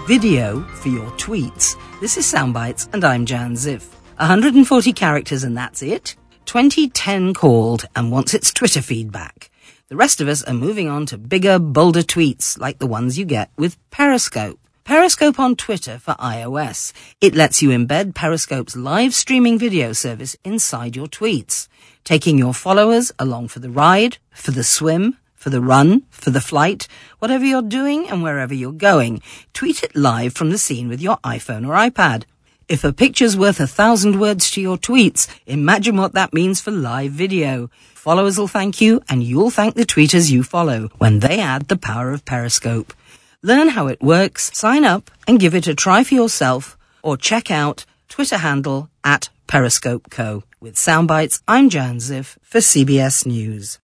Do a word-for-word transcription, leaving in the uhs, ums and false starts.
Video for your tweets. This is Soundbites, and I'm Jan Ziff. one hundred forty characters and that's it. twenty ten called and wants its Twitter feedback. The rest of us are moving on to bigger, bolder tweets like the ones you get with Periscope. Periscope on Twitter for iOS. It lets you embed Periscope's live streaming video service inside your tweets, taking your followers along for the ride, for the swim, for the run, for the flight, whatever you're doing and wherever you're going. Tweet it live from the scene with your iPhone or iPad. If a picture's worth a thousand words to your tweets, imagine what that means for live video. Followers will thank you, and you'll thank the tweeters you follow when they add the power of Periscope. Learn how it works, sign up, and give it a try for yourself, or check out Twitter handle at Periscope Co. With Soundbites, I'm Jan Ziff for C B S News.